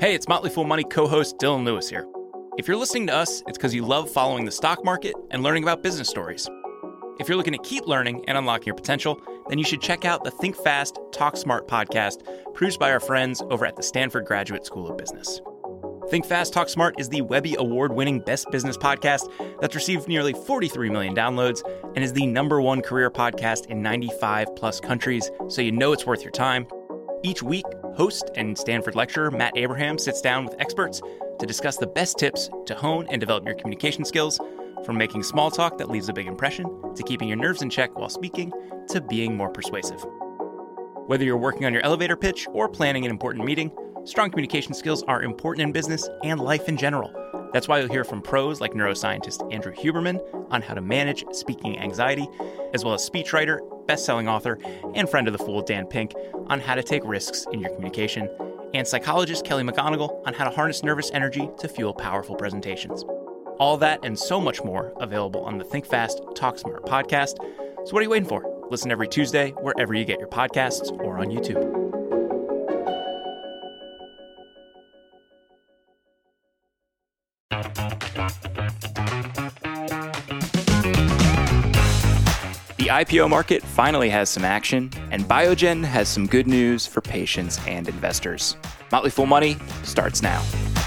Hey, it's Motley Fool Money co-host Dylan Lewis here. If you're listening to us, it's because you love following the stock market and learning about business stories. If you're looking to keep learning and unlocking your potential, then you should check out the Think Fast, Talk Smart podcast produced by our friends over at the Stanford Graduate School of Business. Think Fast, Talk Smart is the Webby Award-winning best business podcast that's received nearly 43 million downloads and is the #1 career podcast in 95 plus countries, so you know it's worth your time. Each week, host and Stanford lecturer Matt Abraham sits down with experts to discuss the best tips to hone and develop your communication skills, from making small talk that leaves a big impression, to keeping your nerves in check while speaking, to being more persuasive. Whether you're working on your elevator pitch or planning an important meeting, strong communication skills are important in business and life in general. That's why you'll hear from pros like neuroscientist Andrew Huberman on how to manage speaking anxiety, as well as speechwriter, best-selling author, and friend of the Fool Dan Pink on how to take risks in your communication, and psychologist Kelly McGonigal on how to harness nervous energy to fuel powerful presentations. All that and so much more available on the Think Fast, Talk Smart podcast. So what are you waiting for? Listen every Tuesday wherever you get your podcasts or on YouTube. The IPO market finally has some action, and Biogen has some good news for patients and investors. Motley Fool Money starts now.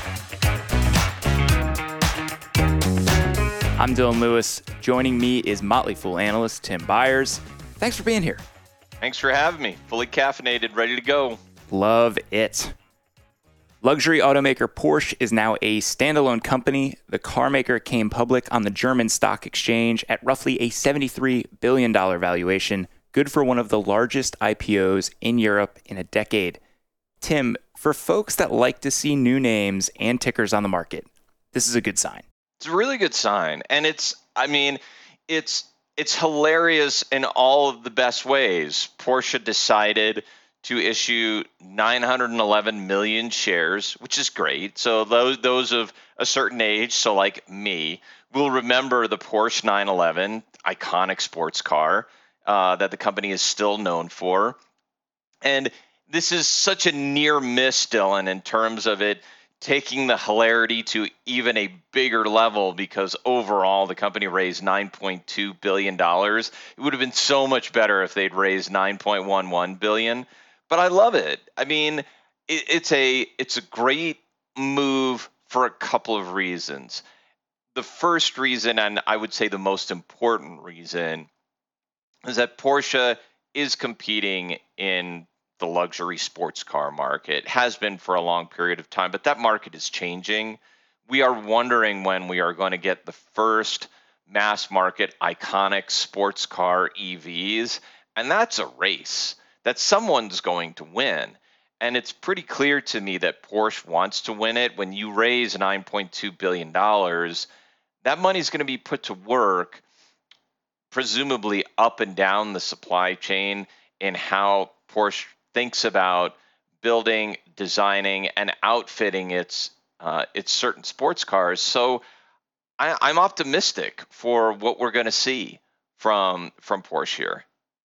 I'm Dylan Lewis. Joining me is Motley Fool analyst Tim Byers. Thanks for being here. Thanks for having me. Fully caffeinated, ready to go. Love it. Luxury automaker Porsche is now a standalone company. The car maker came public on the German stock exchange at roughly a $73 billion valuation, good for one of the largest IPOs in Europe in a decade. Tim, for folks that like to see new names and tickers on the market, this is a good sign. It's a really good sign. And it's hilarious in all of the best ways. Porsche decided to issue 911 million shares, which is great. So those of a certain age, so like me, will remember the Porsche 911, iconic sports car that the company is still known for. And this is such a near miss, Dylan, in terms of it taking the hilarity to even a bigger level, because overall the company raised $9.2 billion. It would have been so much better if they'd raised $9.11 billion. But I love it. I mean, it's a great move for a couple of reasons. The first reason, and I would say the most important reason, is that Porsche is competing in the luxury sports car market. It has been for a long period of time, but that market is changing. We are wondering when we are going to get the first mass market iconic sports car EVs, and that's a race that someone's going to win. And it's pretty clear to me that Porsche wants to win it. When you raise $9.2 billion, that money's going to be put to work, presumably up and down the supply chain, in how Porsche thinks about building, designing, and outfitting its certain sports cars. So I'm optimistic for what we're going to see from Porsche here.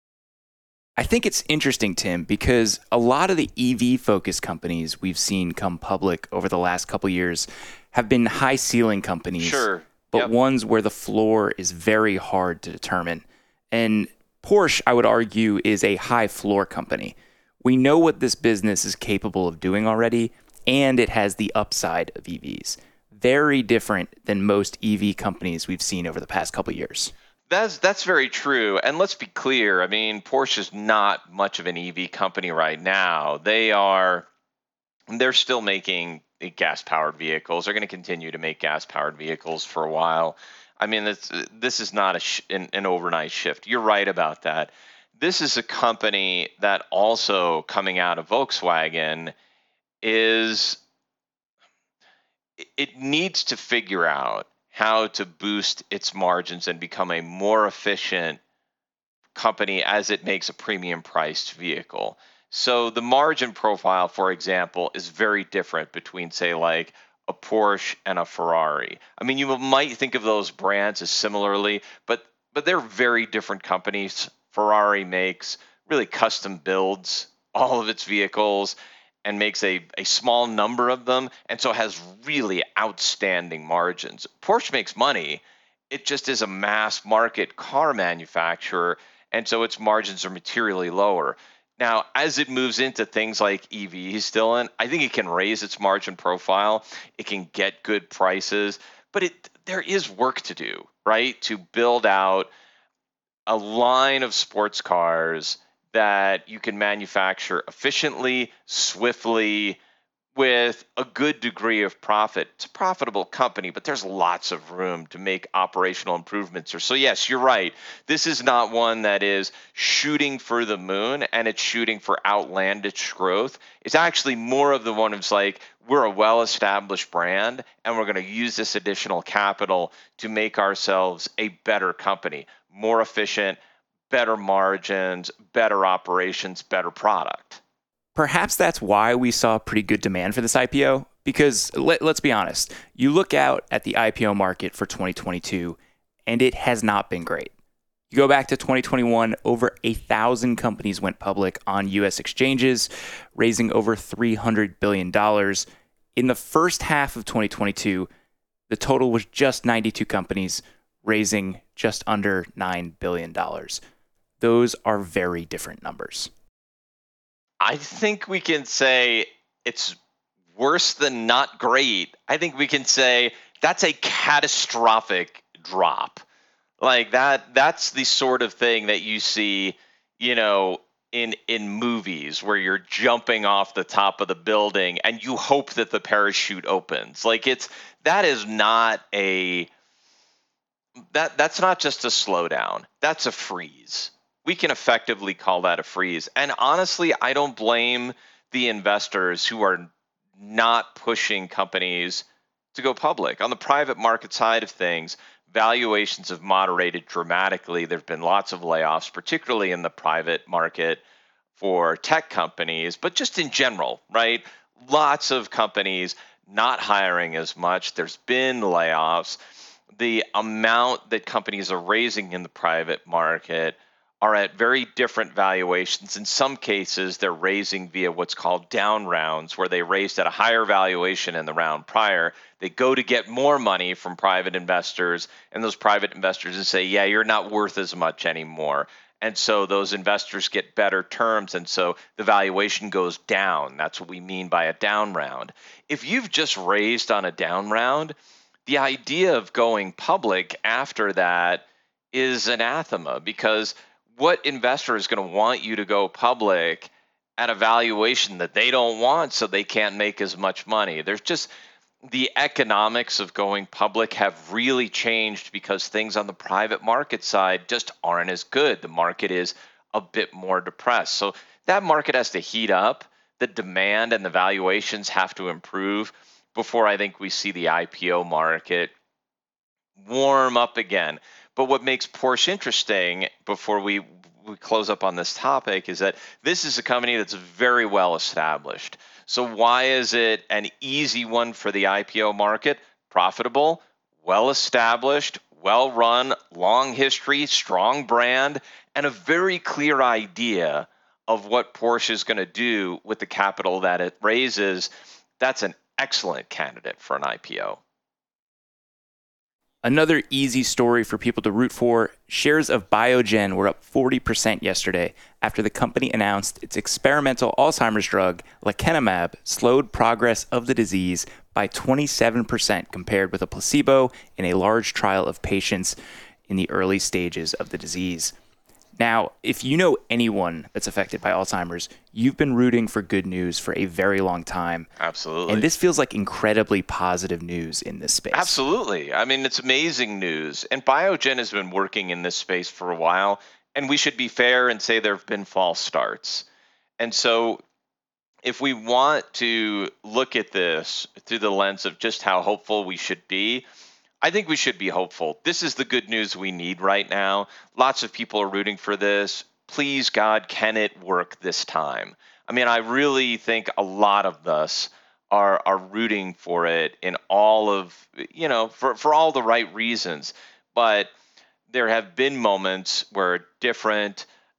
I think it's interesting, Tim, because a lot of the EV-focused companies we've seen come public over the last couple of years have been high-ceiling companies, sure, but ones where the floor is very hard to determine. And Porsche, I would argue, is a high-floor company. We know what this business is capable of doing already, and it has the upside of EVs. Very different than most EV companies we've seen over the past couple of years. That's very true. And let's be clear. I mean, Porsche is not much of an EV company right now. They're still making gas-powered vehicles. They're going to continue to make gas-powered vehicles for a while. I mean, this is not an overnight shift. You're right about that. This is a company that also, coming out of Volkswagen, it needs to figure out how to boost its margins and become a more efficient company as it makes a premium priced vehicle. So the margin profile, for example, is very different between, say, like a Porsche and a Ferrari. I mean, you might think of those brands as similarly, but they're very different companies. Ferrari makes really custom builds all of its vehicles, and makes a small number of them, and so has really outstanding margins. Porsche makes money. It just is a mass market car manufacturer, and so its margins are materially lower. Now, as it moves into things like EVs, Dylan, I think it can raise its margin profile. It can get good prices, but there is work to do, right? To build out a line of sports cars that you can manufacture efficiently, swiftly, with a good degree of profit. It's a profitable company, but there's lots of room to make operational improvements. So yes, you're right. This is not one that is shooting for the moon and it's shooting for outlandish growth. It's actually more of the one that's like, we're a well-established brand and we're going to use this additional capital to make ourselves a better company, more efficient, better margins, better operations, better product. Perhaps that's why we saw pretty good demand for this IPO, because let's be honest, you look out at the IPO market for 2022, and it has not been great. You go back to 2021, over 1,000 companies went public on U.S. exchanges, raising over $300 billion. In the first half of 2022, the total was just 92 companies, raising just under $9 billion. Those are very different numbers. I think we can say it's worse than not great. I think we can say that's a catastrophic drop. Like that's the sort of thing that you see, in movies where you're jumping off the top of the building and you hope that the parachute opens. Like that's not just a slowdown. That's a freeze. We can effectively call that a freeze. And honestly, I don't blame the investors who are not pushing companies to go public. On the private market side of things, valuations have moderated dramatically. There have been lots of layoffs, particularly in the private market for tech companies, but just in general, right? Lots of companies not hiring as much. There's been layoffs. The amount that companies are raising in the private market are at very different valuations. In some cases, they're raising via what's called down rounds, where they raised at a higher valuation in the round prior. They go to get more money from private investors, and those private investors say, yeah, you're not worth as much anymore. And so those investors get better terms, and so the valuation goes down. That's what we mean by a down round. If you've just raised on a down round, the idea of going public after that is anathema, because what investor is going to want you to go public at a valuation that they don't want so they can't make as much money? There's just the economics of going public have really changed because things on the private market side just aren't as good. The market is a bit more depressed. So that market has to heat up. The demand and the valuations have to improve before I think we see the IPO market warm up again. But what makes Porsche interesting before we close up on this topic is that this is a company that's very well established. So why is it an easy one for the IPO market? Profitable, well established, well run, long history, strong brand, and a very clear idea of what Porsche is going to do with the capital that it raises. That's an excellent candidate for an IPO. Another easy story for people to root for, shares of Biogen were up 40% yesterday after the company announced its experimental Alzheimer's drug, lecanemab, slowed progress of the disease by 27% compared with a placebo in a large trial of patients in the early stages of the disease. Now, if you know anyone that's affected by Alzheimer's, you've been rooting for good news for a very long time. Absolutely. And this feels like incredibly positive news in this space. Absolutely. I mean, it's amazing news. And Biogen has been working in this space for a while. And we should be fair and say there have been false starts. And so if we want to look at this through the lens of just how hopeful we should be, I think we should be hopeful. This is the good news we need right now. Lots of people are rooting for this. Please, God, can it work this time? I mean, I really think a lot of us are rooting for it in all of, for all the right reasons. But there have been moments where different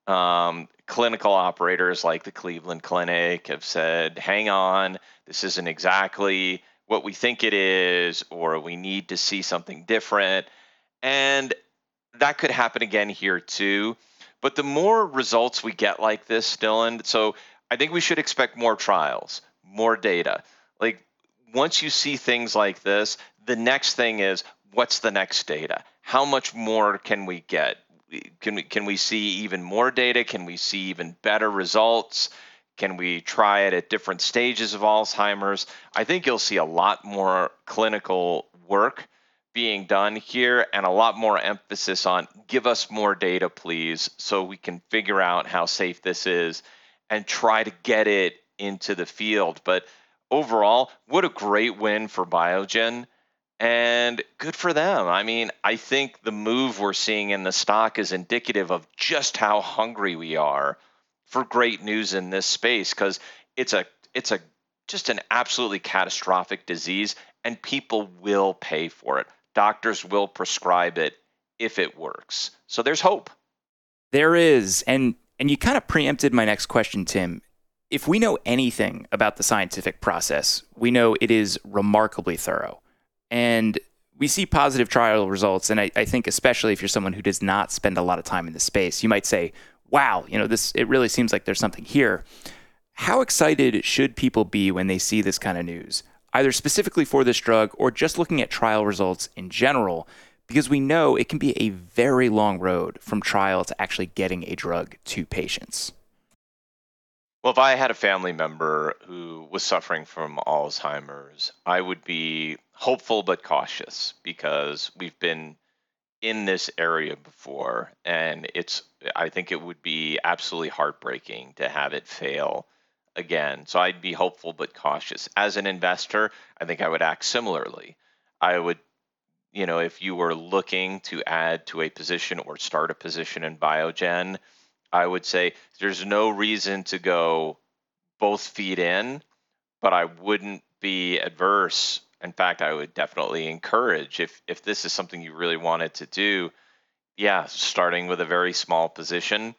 Clinical operators like the Cleveland Clinic have said, hang on, this isn't exactly what we think it is, or we need to see something different. And that could happen again here too. But the more results we get like this, Dylan, so I think we should expect more trials, more data. Like once you see things like this, the next thing is, what's the next data? How much more can we get? Can we see even more data? Can we see even better results? Can we try it at different stages of Alzheimer's? I think you'll see a lot more clinical work being done here and a lot more emphasis on give us more data, please, so we can figure out how safe this is and try to get it into the field. But overall, what a great win for Biogen. And good for them. I mean, I think the move we're seeing in the stock is indicative of just how hungry we are for great news in this space, because it's a just an absolutely catastrophic disease, and people will pay for it. Doctors will prescribe it if it works. So there's hope. There is. And you kind of preempted my next question, Tim. If we know anything about the scientific process, we know it is remarkably thorough. And we see positive trial results. And I think especially if you're someone who does not spend a lot of time in the space, you might say, wow, it really seems like there's something here. How excited should people be when they see this kind of news, either specifically for this drug or just looking at trial results in general? Because we know it can be a very long road from trial to actually getting a drug to patients. Well, if I had a family member who was suffering from Alzheimer's, I would be hopeful but cautious, because we've been in this area before, and I think it would be absolutely heartbreaking to have it fail again. So I'd be hopeful but cautious. As an investor, I think I would act similarly. I would, if you were looking to add to a position or start a position in Biogen, I would say there's no reason to go both feet in, but I wouldn't be adverse. In fact, I would definitely encourage, if this is something you really wanted to do, starting with a very small position,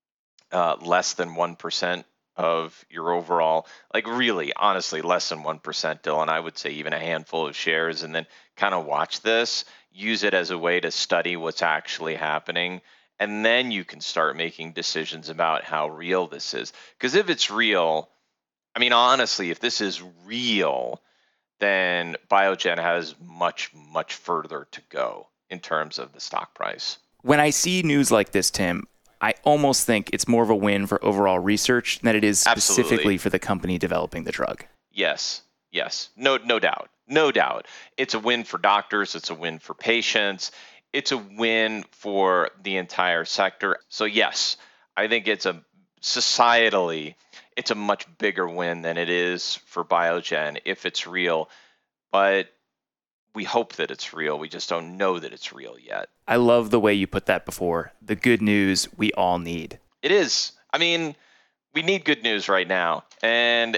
less than 1% of your overall, like really, honestly, less than 1%, Dylan. I would say even a handful of shares, and then kind of watch this, use it as a way to study what's actually happening. And then you can start making decisions about how real this is. Because if it's real, I mean, honestly, if this is real, then Biogen has much, much further to go in terms of the stock price. When I see news like this, Tim, I almost think it's more of a win for overall research than it is specifically Absolutely. For the company developing the drug. Yes. No doubt. It's a win for doctors. It's a win for patients. It's a win for the entire sector. So yes, I think societally, it's a much bigger win than it is for Biogen if it's real. But we hope that it's real. We just don't know that it's real yet. I love the way you put that before. The good news we all need. It is. I mean, we need good news right now. And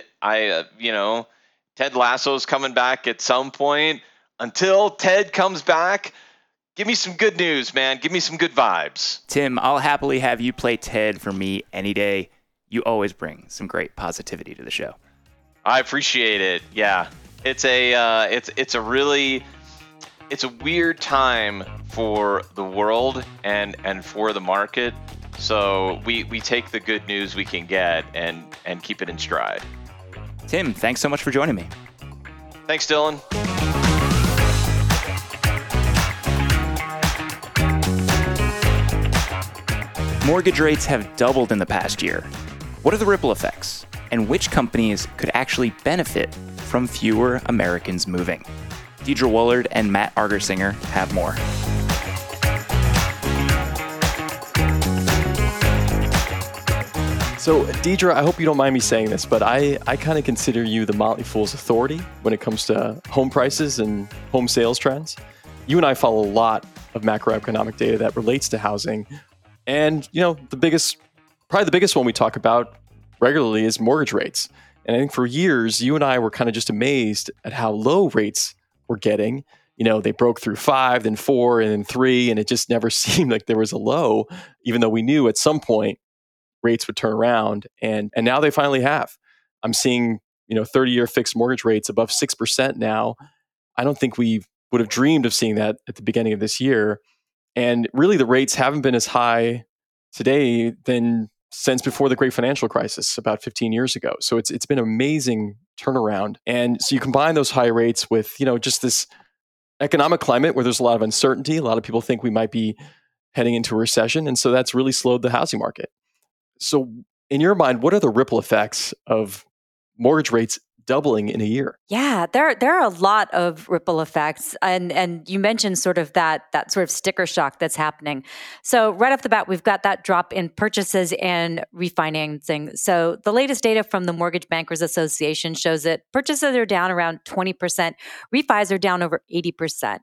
Ted Lasso's coming back at some point. Until Ted comes back, give me some good news, man. Give me some good vibes. Tim, I'll happily have you play Ted for me any day. You always bring some great positivity to the show. I appreciate it. Yeah. It's a weird time for the world and for the market. So we take the good news we can get and keep it in stride. Tim, thanks so much for joining me. Thanks, Dylan. Mortgage rates have doubled in the past year. What are the ripple effects? And which companies could actually benefit from fewer Americans moving? Deidre Woolard and Matt Argersinger have more. So, Deidre, I hope you don't mind me saying this, but I kind of consider you the Motley Fool's authority when it comes to home prices and home sales trends. You and I follow a lot of macroeconomic data that relates to housing. And, probably the biggest one we talk about regularly is mortgage rates. And I think for years, you and I were kind of just amazed at how low rates were getting. They broke through 5, then 4, and then 3, and it just never seemed like there was a low, even though we knew at some point rates would turn around, and now they finally have. I'm seeing 30-year fixed mortgage rates above 6% now. I don't think we would have dreamed of seeing that at the beginning of this year. And really, the rates haven't been as high today than since before the great financial crisis about 15 years ago. So it's been an amazing turnaround. And so you combine those high rates with, just this economic climate where there's a lot of uncertainty. A lot of people think we might be heading into a recession. And so that's really slowed the housing market. So in your mind, what are the ripple effects of mortgage rates doubling in a year? Yeah, there are a lot of ripple effects, and you mentioned sort of that sort of sticker shock that's happening. So right off the bat, we've got that drop in purchases and refinancing. So the latest data from the Mortgage Bankers Association shows that purchases are down around 20%, refis are down over 80%.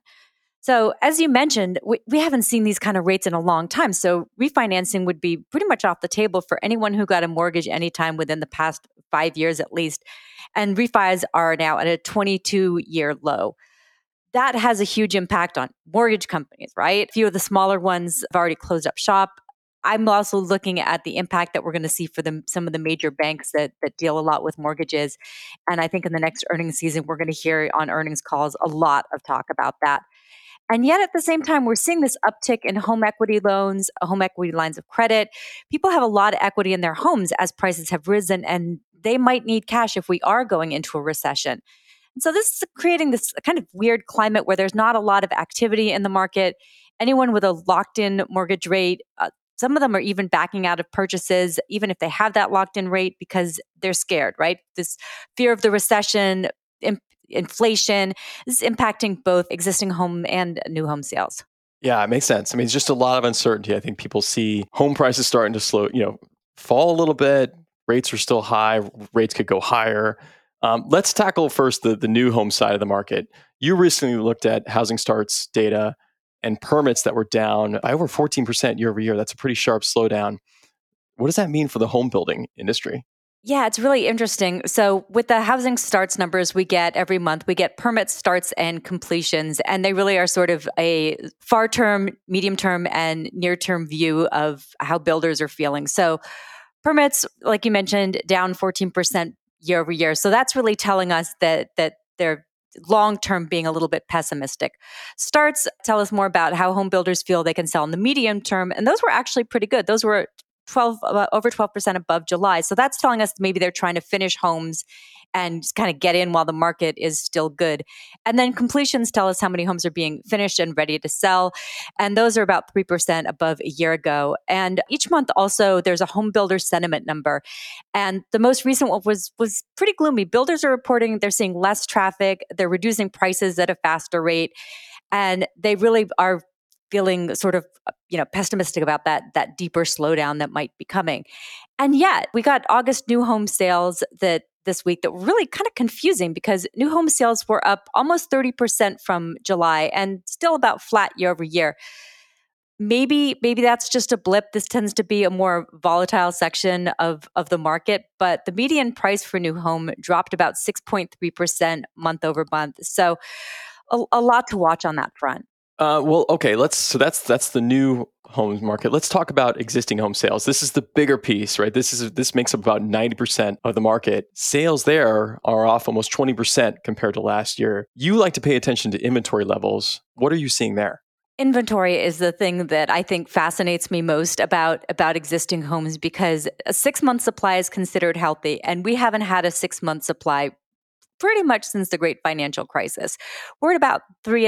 So as you mentioned, we haven't seen these kind of rates in a long time. So refinancing would be pretty much off the table for anyone who got a mortgage anytime within the past 5 years at least. And refis are now at a 22-year low. That has a huge impact on mortgage companies, right? A few of the smaller ones have already closed up shop. I'm also looking at the impact that we're going to see for some of the major banks that deal a lot with mortgages. And I think in the next earnings season, we're going to hear on earnings calls a lot of talk about that. And yet at the same time, we're seeing this uptick in home equity loans, home equity lines of credit. People have a lot of equity in their homes as prices have risen, and they might need cash if we are going into a recession. And so this is creating this kind of weird climate where there's not a lot of activity in the market. Anyone with a locked-in mortgage rate, some of them are even backing out of purchases, even if they have that locked-in rate, because they're scared, right? This fear of the recession, inflation is impacting both existing home and new home sales. Yeah, it makes sense. I mean, it's just a lot of uncertainty. I think people see home prices starting to fall a little bit. Rates are still high. Rates could go higher. Let's tackle first the new home side of the market. You recently looked at housing starts data and permits that were down by over 14% year over year. That's a pretty sharp slowdown. What does that mean for the home building industry? Yeah, it's really interesting. So with the housing starts numbers we get every month, we get permits, starts, and completions. And they really are sort of a far-term, medium-term, and near-term view of how builders are feeling. So permits, like you mentioned, down 14% year over year. So that's really telling us that they're long-term being a little bit pessimistic. Starts tell us more about how home builders feel they can sell in the medium term. And those were actually pretty good. Those were over 12% above July. So that's telling us maybe they're trying to finish homes and just kind of get in while the market is still good. And then completions tell us how many homes are being finished and ready to sell. And those are about 3% above a year ago. And each month also, there's a home builder sentiment number. And the most recent one was pretty gloomy. Builders are reporting they're seeing less traffic. They're reducing prices at a faster rate. And they really are feeling sort of, pessimistic about that deeper slowdown that might be coming. And yet we got August new home sales this week that were really kind of confusing because new home sales were up almost 30% from July and still about flat year over year. Maybe that's just a blip. This tends to be a more volatile section of the market, but the median price for new home dropped about 6.3% month over month. So a lot to watch on that front. Well, okay. So that's the new home market. Let's talk about existing home sales. This is the bigger piece, right? This makes up about 90% of the market. Sales there are off almost 20% compared to last year. You like to pay attention to inventory levels. What are you seeing there? Inventory is the thing that I think fascinates me most about existing homes because a 6-month supply is considered healthy, and we haven't had a 6-month supply pretty much since the great financial crisis. We're at about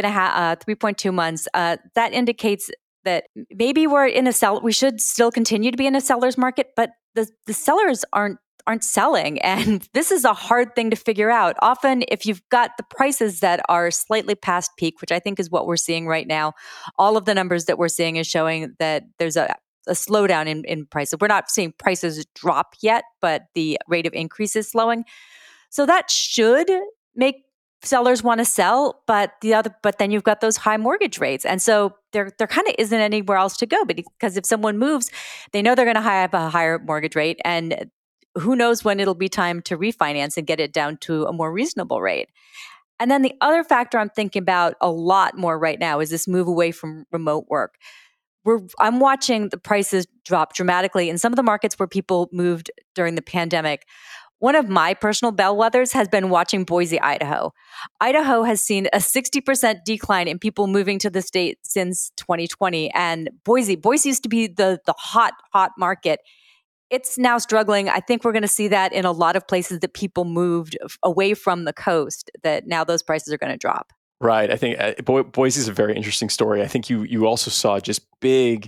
3.2 months. That indicates that maybe we're in we should still continue to be in a seller's market, but the sellers aren't selling. And this is a hard thing to figure out. Often, if you've got the prices that are slightly past peak, which I think is what we're seeing right now, all of the numbers that we're seeing is showing that there's a slowdown in prices. We're not seeing prices drop yet, but the rate of increase is slowing. So that should make sellers want to sell, but then you've got those high mortgage rates. And so there kind of isn't anywhere else to go because if someone moves, they know they're going to have a higher mortgage rate, and who knows when it'll be time to refinance and get it down to a more reasonable rate. And then the other factor I'm thinking about a lot more right now is this move away from remote work. I'm watching the prices drop dramatically in some of the markets where people moved during the pandemic. One of my personal bellwethers has been watching Boise, Idaho. Idaho has seen a 60% decline in people moving to the state since 2020. And Boise used to be the hot market. It's now struggling. I think we're going to see that in a lot of places that people moved away from the coast, that now those prices are going to drop. Right. I think Boise is a very interesting story. I think you also saw just big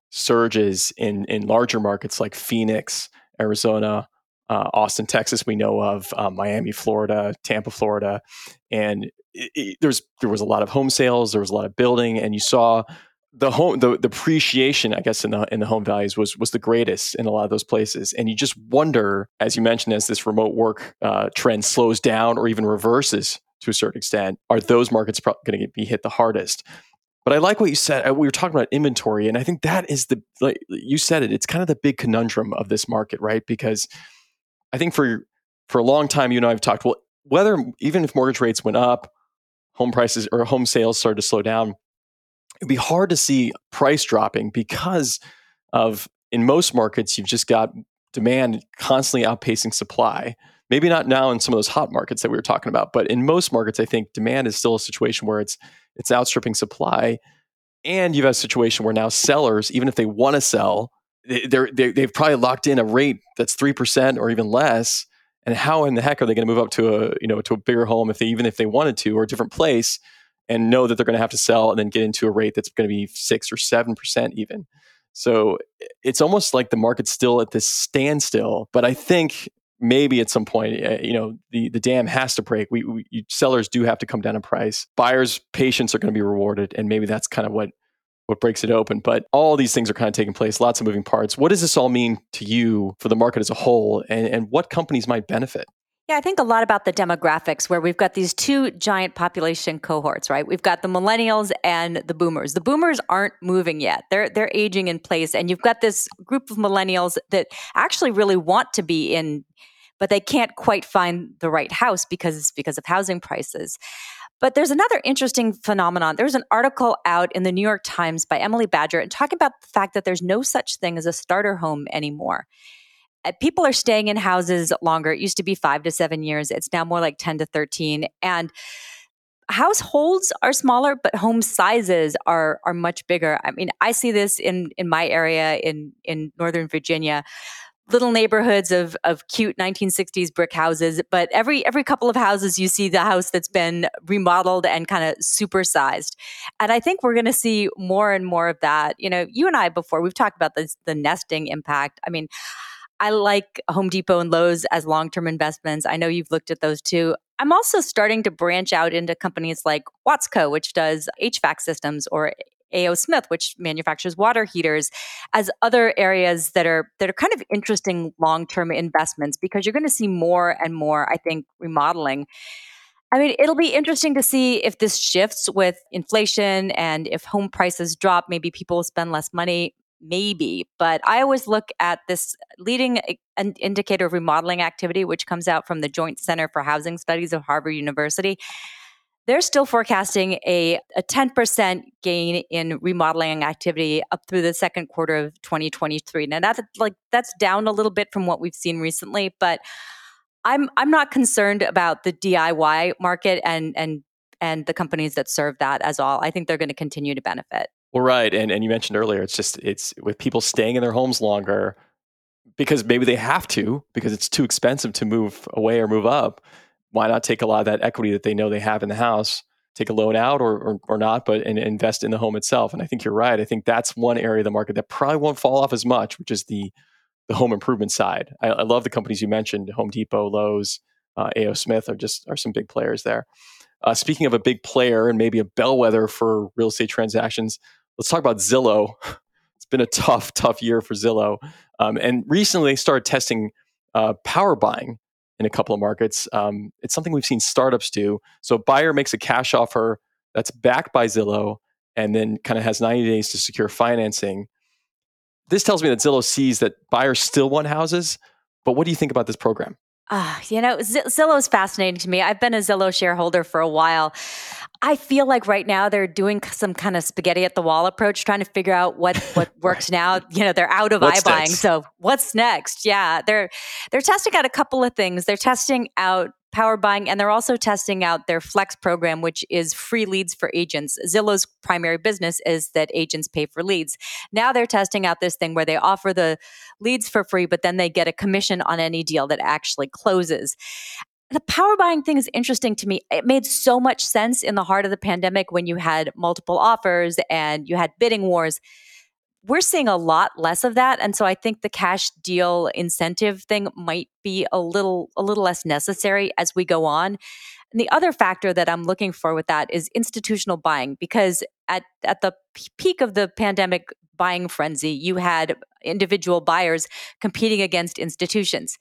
surges in larger markets like Phoenix, Arizona, Austin, Texas, we know of, Miami, Florida, Tampa, Florida. And there was a lot of home sales, there was a lot of building, and you saw the appreciation, I guess, in the home values was the greatest in a lot of those places. And you just wonder, as you mentioned, as this remote work trend slows down or even reverses to a certain extent, are those markets going to be hit the hardest? But I like what you said. We were talking about inventory, and I think that is like you said it. It's kind of the big conundrum of this market, right? Because I think for a long time, you and I have talked. Well, whether even if mortgage rates went up, home prices or home sales started to slow down, it'd be hard to see price dropping because of, in most markets, you've just got demand constantly outpacing supply. Maybe not now in some of those hot markets that we were talking about, but in most markets, I think demand is still a situation where it's outstripping supply. And you've had a situation where now sellers, even if they want to sell, they've probably locked in a rate that's 3% or even less. And how in the heck are they going to move up to a bigger home if they wanted to, or a different place, and know that they're going to have to sell and then get into a rate that's going to be 6 or 7% even. So it's almost like the market's still at this standstill. But I think maybe at some point, the dam has to break. Sellers do have to come down in price. Buyers' patience are going to be rewarded, and maybe that's kind of what breaks it open. But all these things are kind of taking place, lots of moving parts. What does this all mean to you for the market as a whole, and what companies might benefit? Yeah, I think a lot about the demographics, where we've got these two giant population cohorts, right? We've got the millennials and the boomers. The boomers aren't moving yet. They're aging in place. And you've got this group of millennials that actually really want to be in, but they can't quite find the right house because of housing prices. But there's another interesting phenomenon. There's an article out in the New York Times by Emily Badger and talking about the fact that there's no such thing as a starter home anymore. People are staying in houses longer. It used to be 5 to 7 years. It's now more like 10 to 13. And households are smaller, but home sizes are much bigger. I mean, I see this in my area in Northern Virginia. Little neighborhoods of cute 1960s brick houses, but every couple of houses you see the house that's been remodeled and kind of supersized. And I think we're going to see more and more of that. You know, you and I before, we've talked about the nesting impact. I mean, I like Home Depot and Lowe's as long-term investments. I know you've looked at those too. I'm also starting to branch out into companies like Watsco, which does HVAC systems, or A.O. Smith, which manufactures water heaters, as other areas that are kind of interesting long-term investments, because you're going to see more and more, I think, remodeling. I mean, it'll be interesting to see if this shifts with inflation, and if home prices drop, maybe people will spend less money. Maybe, but I always look at this leading an indicator of remodeling activity, which comes out from the Joint Center for Housing Studies of Harvard University. They're still forecasting a 10% gain in remodeling activity up through the second quarter of 2023. Now that's down a little bit from what we've seen recently, but I'm not concerned about the DIY market and the companies that serve that as all. I think they're going to continue to benefit. Well, right. And you mentioned earlier, it's with people staying in their homes longer because maybe they have to, because it's too expensive to move away or move up. Why not take a lot of that equity that they know they have in the house, take a loan out or not, but and invest in the home itself? And I think you're right. I think that's one area of the market that probably won't fall off as much, which is the home improvement side. I love the companies you mentioned: Home Depot, Lowe's, A.O. Smith are some big players there. Speaking of a big player and maybe a bellwether for real estate transactions, let's talk about Zillow. It's been a tough year for Zillow. And recently they started testing power buying in a couple of markets. It's something we've seen startups do. So a buyer makes a cash offer that's backed by Zillow and then kind of has 90 days to secure financing. This tells me that Zillow sees that buyers still want houses. But what do you think about this program? Zillow is fascinating to me. I've been a Zillow shareholder for a while. I feel like right now they're doing some kind of spaghetti at the wall approach, trying to figure out what works now. They're out of iBuying. So what's next? Yeah, they're testing out a couple of things. They're testing out power buying, and they're also testing out their Flex program, which is free leads for agents. Zillow's primary business is that agents pay for leads. Now they're testing out this thing where they offer the leads for free, but then they get a commission on any deal that actually closes. The power buying thing is interesting to me. It made so much sense in the heart of the pandemic when you had multiple offers and you had bidding wars. We're seeing a lot less of that. And so I think the cash deal incentive thing might be a little less necessary as we go on. And the other factor that I'm looking for with that is institutional buying, because at the peak of the pandemic buying frenzy, you had individual buyers competing against institutions.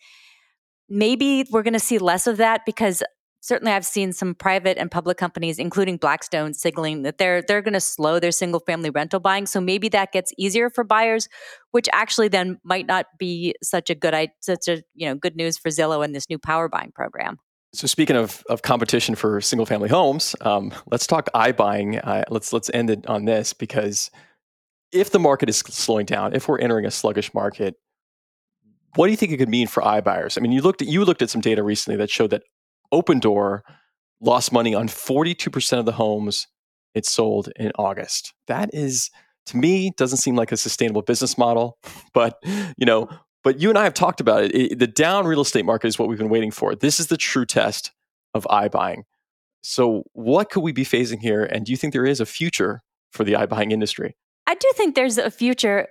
Maybe we're going to see less of that, because certainly I've seen some private and public companies, including Blackstone, signaling that they're going to slow their single family rental buying. So maybe that gets easier for buyers, which actually then might not be such a good good news for Zillow and this new power buying program. So speaking of competition for single family homes, let's talk iBuying. Let's end it on this, because if the market is slowing down, if we're entering a sluggish market, what do you think it could mean for iBuyers? I mean, you looked at some data recently that showed that Opendoor lost money on 42% of the homes it sold in August. That is, to me, doesn't seem like a sustainable business model. But you and I have talked about it. The down real estate market is what we've been waiting for. This is the true test of iBuying. So what could we be facing here? And do you think there is a future for the iBuying industry? I do think there's a future.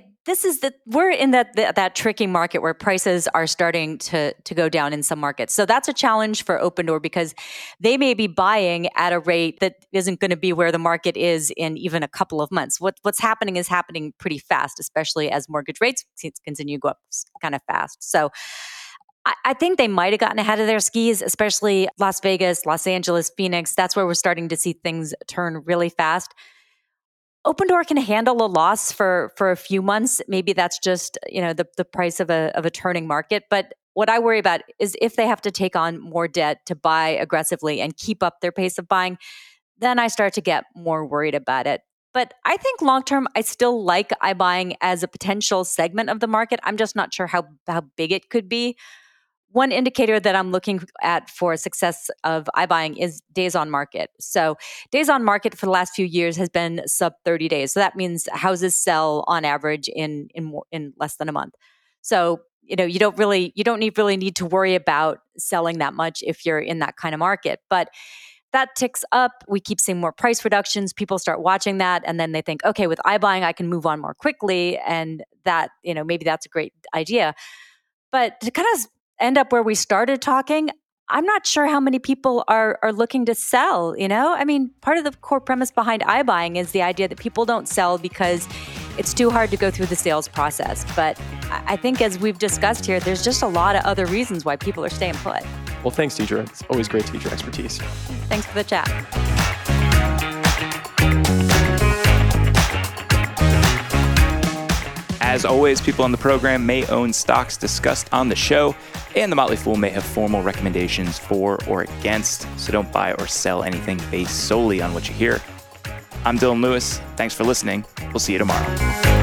We're in that tricky market where prices are starting to go down in some markets. So that's a challenge for Opendoor, because they may be buying at a rate that isn't going to be where the market is in even a couple of months. What's happening is happening pretty fast, especially as mortgage rates continue to go up kind of fast. So I think they might have gotten ahead of their skis, especially Las Vegas, Los Angeles, Phoenix. That's where we're starting to see things turn really fast. Opendoor can handle a loss for a few months. Maybe that's just the price of a turning market. But what I worry about is if they have to take on more debt to buy aggressively and keep up their pace of buying, then I start to get more worried about it. But I think long term, I still like iBuying as a potential segment of the market. I'm just not sure how big it could be. One indicator that I'm looking at for success of iBuying is days on market. So days on market for the last few years has been sub 30 days. So that means houses sell on average in less than a month. So you don't really need to worry about selling that much if you're in that kind of market. But that ticks up. We keep seeing more price reductions. People start watching that, and then they think, okay, with iBuying, I can move on more quickly, and that maybe that's a great idea. But to kind of end up where we started talking, I'm not sure how many people are looking to sell, I mean, part of the core premise behind iBuying is the idea that people don't sell because it's too hard to go through the sales process. But I think, as we've discussed here, there's just a lot of other reasons why people are staying put. Well, thanks, Deidre. It's always great to get your expertise. Thanks for the chat. As always, people on the program may own stocks discussed on the show, and the Motley Fool may have formal recommendations for or against, so don't buy or sell anything based solely on what you hear. I'm Dylan Lewis. Thanks for listening. We'll see you tomorrow.